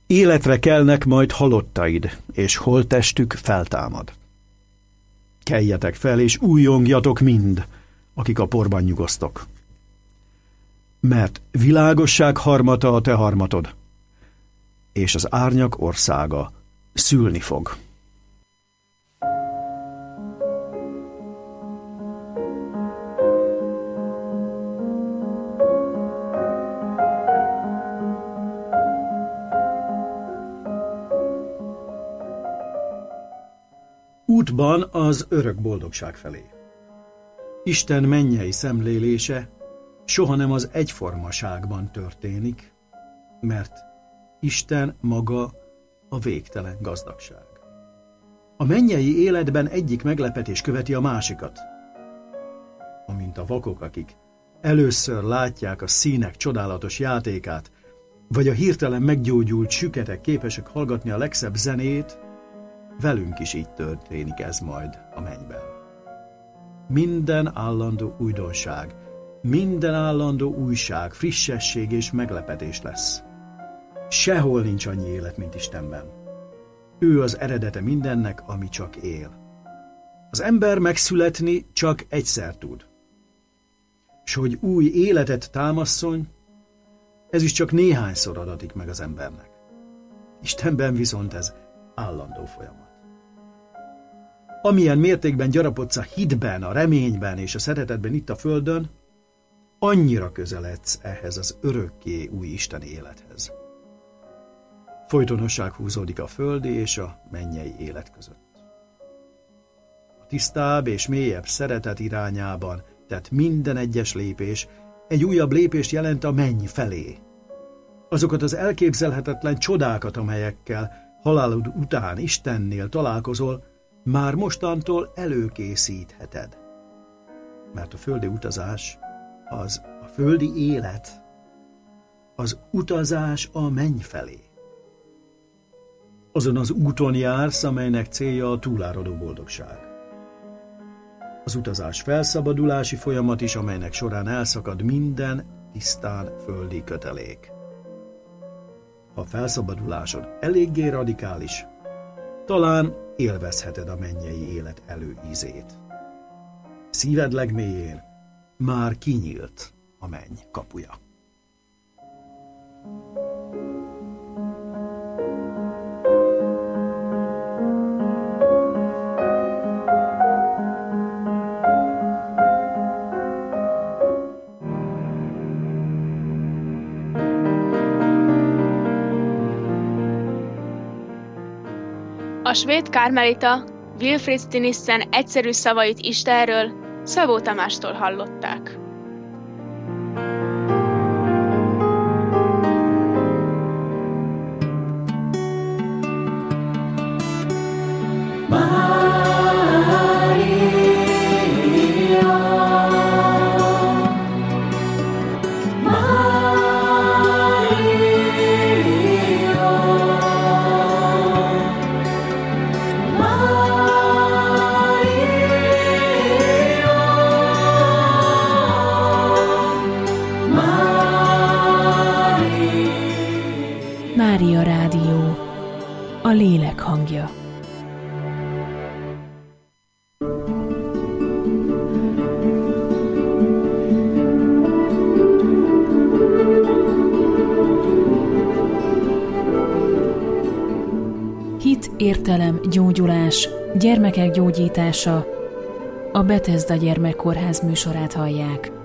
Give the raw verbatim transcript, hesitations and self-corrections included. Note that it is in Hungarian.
Életre kelnek majd halottaid, és holttestük feltámad. Keljetek fel, és újjongjatok mind, akik a porban nyugosztok. Mert világosság harmata a te harmatod, és az árnyak országa szülni fog. Útban az örök boldogság felé. Isten mennyei szemlélése soha nem az egyformaságban történik, mert Isten maga a végtelen gazdagság. A mennyei életben egyik meglepetés követi a másikat. Amint a vakok, akik először látják a színek csodálatos játékát, vagy a hirtelen meggyógyult süketek képesek hallgatni a legszebb zenét, velünk is így történik ez majd a mennyben. Minden állandó újdonság, minden állandó újság, frissesség és meglepetés lesz. Sehol nincs annyi élet, mint Istenben. Ő az eredete mindennek, ami csak él. Az ember megszületni csak egyszer tud. S hogy új életet támasszon, ez is csak néhányszor adatik meg az embernek. Istenben viszont ez állandó folyamat. Amilyen mértékben gyarapodsz a hitben, a reményben és a szeretetben itt a földön, annyira közeledsz ehhez az örökké új isteni élethez. Folytonosság húzódik a földi és a mennyei élet között. A tisztább és mélyebb szeretet irányában tett minden egyes lépés egy újabb lépést jelent a menny felé. Azokat az elképzelhetetlen csodákat, amelyekkel halálod után Istennél találkozol, már mostantól előkészítheted. Mert a földi utazás, az a földi élet, az utazás a menny felé. Azon az úton jársz, amelynek célja a túláradó boldogság. Az utazás felszabadulási folyamat is, amelynek során elszakad minden tisztán földi kötelék. Ha felszabadulásod eléggé radikális, talán élvezheted a mennyei élet előízét. Szíved legmélyén már kinyílt a menny kapuja. A svéd kármelita Wilfrid Stinissen egyszerű szavait Istenről Szabó Tamástól hallották. Mária Rádió, a lélek hangja. Hit, értelem, gyógyulás, gyermekek gyógyítása. A Bethesda Gyermekkórház műsorát hallják.